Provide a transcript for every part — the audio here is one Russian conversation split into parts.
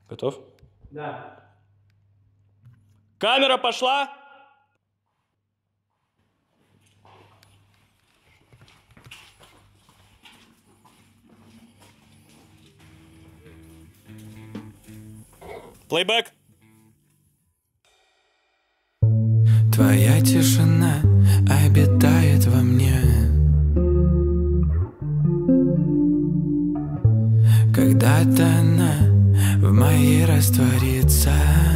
Готов? Да. Камера пошла! Плейбэк. Твоя тишина обитает во мне. Когда-то она в моей растворится.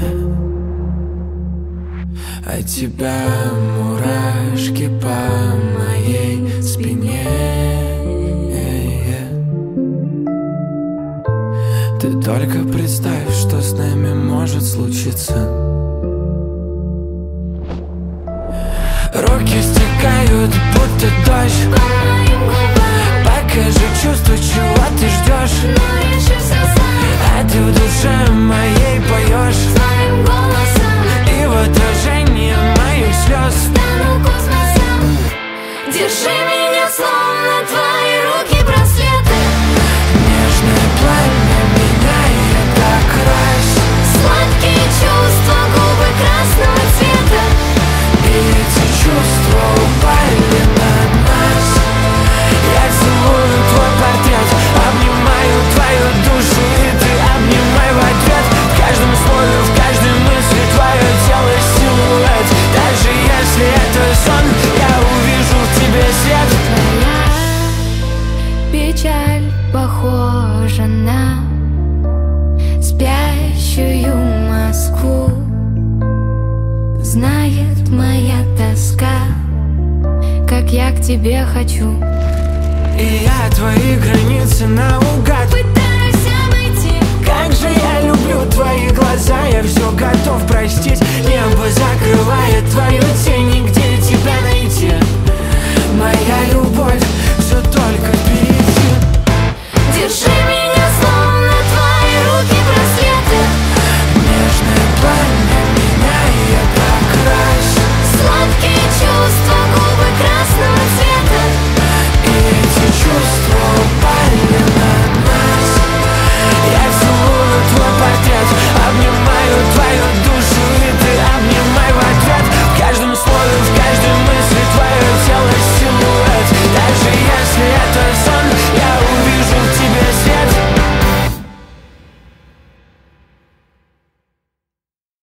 От тебя мурашки по моей спине. Ты только представь, что с нами может случиться. Руки стекают, будто дождь. Покажи чувство, чего ты ждешь. А ты в душе моей поешь. И в отражении моих слез Держи меня, словно твои руки браслеты. Нежное пламя меняет окрас. Сладкие чувства, губы красного цвета. И эти чувства упали на нас. Я целую твой портрет, обнимаю твою душу, и ты обнимай в ответ. В каждом слове, в каждой мысли твое тело силуэт. Даже если это сон, я увижу в тебе свет. Твоя печаль похожа на спящую Москву. Знает моя тоска, как я к тебе хочу. И я твои границы наугад Пытаюсь обойти. Как же я люблю твои глаза, я все готов.